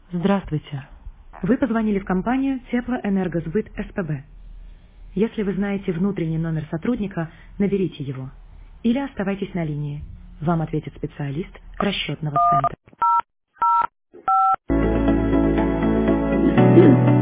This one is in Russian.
Здравствуйте. Вы позвонили в компанию Теплоэнергосбыт СПБ. Если вы знаете внутренний номер сотрудника, наберите его. Или оставайтесь на линии. Вам ответит специалист расчетного центра.